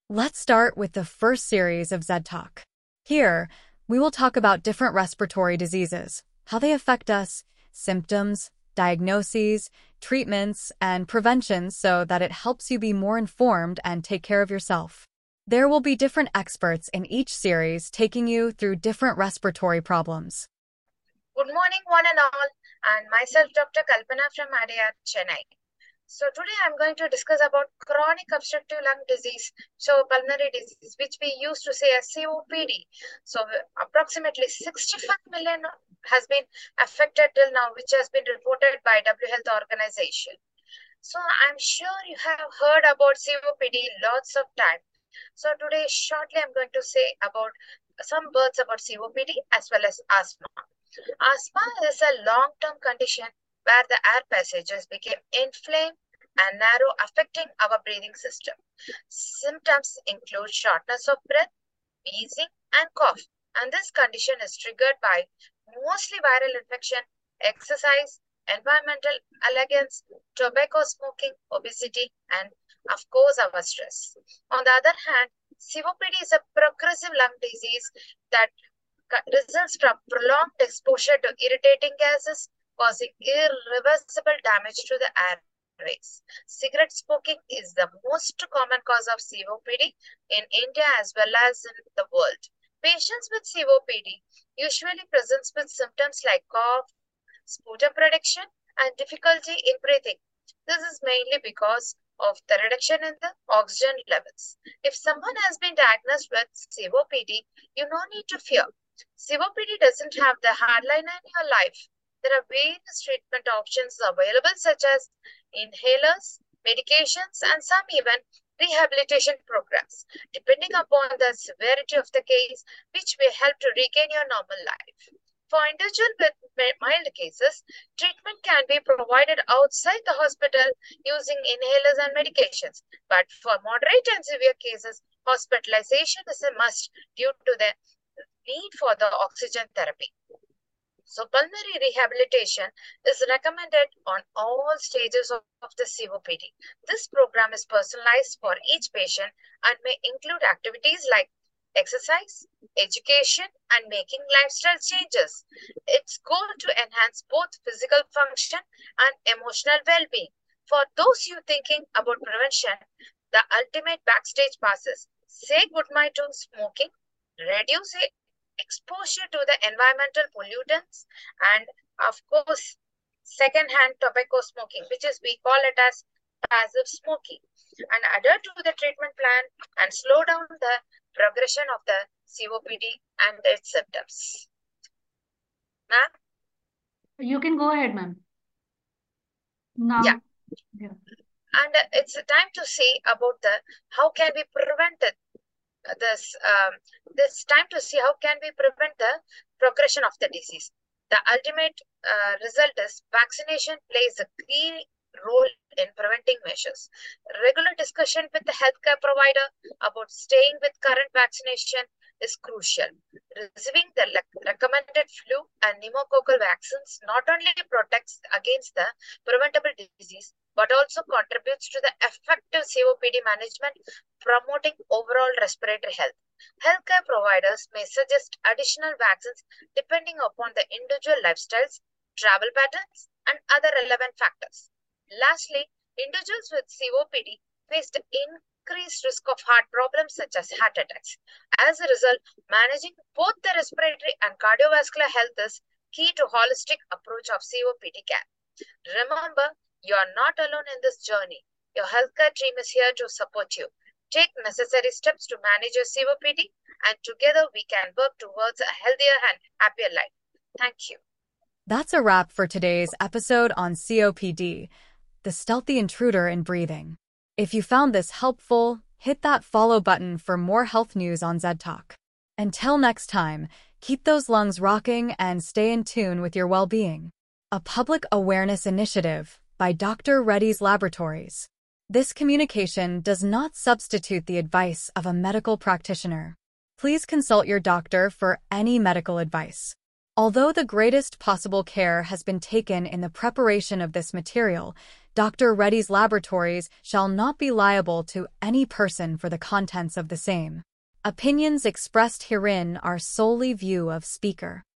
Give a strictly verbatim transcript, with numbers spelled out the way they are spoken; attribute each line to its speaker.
Speaker 1: Let's start with the first series of Zed Talk. Here, we will talk about different respiratory diseases, how they affect us, symptoms, diagnoses, treatments, and prevention so that it helps you be more informed and take care of yourself. There will be different experts in each series taking you through different respiratory problems.
Speaker 2: Good morning, one and all, and myself, Doctor Kalpana from Adyar, Chennai. So today I'm going to discuss about chronic obstructive lung disease, so pulmonary disease, which we used to say as C O P D. So approximately sixty-five million has been affected till now, which has been reported by W Health Organization. So I'm sure you have heard about C O P D lots of time. So today, shortly, I'm going to say about some words about C O P D as well as asthma. Asthma is a long-term condition where the air passages became inflamed and narrow, affecting our breathing system. Symptoms include shortness of breath, wheezing, and cough. And this condition is triggered by mostly viral infection, exercise, environmental allergens, tobacco smoking, obesity, and of course our stress. On the other hand, C O P D is a progressive lung disease that results from prolonged exposure to irritating gases, causing irreversible damage to the airways. Cigarette smoking is the most common cause of C O P D in India as well as in the world. Patients with C O P D usually present with symptoms like cough, sputum production, and difficulty in breathing. This is mainly because of the reduction in the oxygen levels. If someone has been diagnosed with C O P D, you no need to fear. C O P D doesn't have the hardline in your life. There are various treatment options available such as inhalers, medications, and some even rehabilitation programs, depending upon the severity of the case, which may help to regain your normal life. For individuals with mild cases, treatment can be provided outside the hospital using inhalers and medications. But for moderate and severe cases, hospitalization is a must due to the need for the oxygen therapy. So pulmonary rehabilitation is recommended on all stages of, of the C O P D. This program is personalized for each patient and may include activities like exercise, education, and making lifestyle changes. Its goal to enhance both physical function and emotional well-being. For those you thinking about prevention, the ultimate backstage passes. Say goodbye to smoking, reduce exposure to the environmental pollutants, and of course, second-hand tobacco smoking, which is we call it as passive smoking, and adhere to the treatment plan and slow down the progression of the C O P D and its symptoms. Ma'am?
Speaker 3: You can go ahead, ma'am. Now.
Speaker 2: Yeah.
Speaker 3: yeah.
Speaker 2: And uh, it's time to see about the how can we prevent it, this um, this time to see how can we prevent the progression of the disease. The ultimate uh, result is vaccination plays a key role in preventing measures. Regular discussion with the healthcare provider about staying with current vaccination is crucial. Receiving the recommended flu and pneumococcal vaccines not only protects against the preventable disease, but also contributes to the effective C O P D management, promoting overall respiratory health. Healthcare providers may suggest additional vaccines depending upon the individual lifestyles, travel patterns, and other relevant factors. Lastly, individuals with C O P D face the increased risk of heart problems such as heart attacks. As a result, managing both the respiratory and cardiovascular health is key to holistic approach of C O P D care. Remember, you are not alone in this journey. Your healthcare team is here to support you. Take necessary steps to manage your C O P D, and together we can work towards a healthier and happier life. Thank you.
Speaker 1: That's a wrap for today's episode on C O P D, the stealthy intruder in breathing. If you found this helpful, hit that follow button for more health news on Zed Talk. Until next time, keep those lungs rocking and stay in tune with your well-being. A public awareness initiative by Doctor Reddy's Laboratories. This communication does not substitute the advice of a medical practitioner. Please consult your doctor for any medical advice. Although the greatest possible care has been taken in the preparation of this material, Doctor Reddy's Laboratories shall not be liable to any person for the contents of the same. Opinions expressed herein are solely view of speaker.